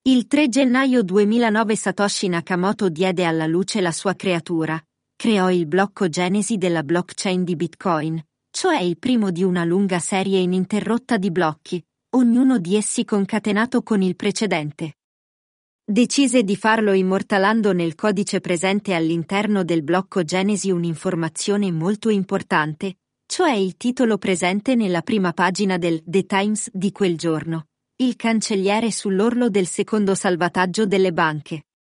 Il 3 gennaio 2009 Satoshi Nakamoto diede alla luce la sua creatura. Creò il blocco Genesi della blockchain di Bitcoin, cioè il primo di una lunga serie ininterrotta di blocchi, ognuno di essi concatenato con il precedente. Decise di farlo immortalando nel codice presente all'interno del blocco Genesi un'informazione molto importante, cioè il titolo presente nella prima pagina del The Times di quel giorno. Il cancelliere sull'orlo del secondo salvataggio delle banche.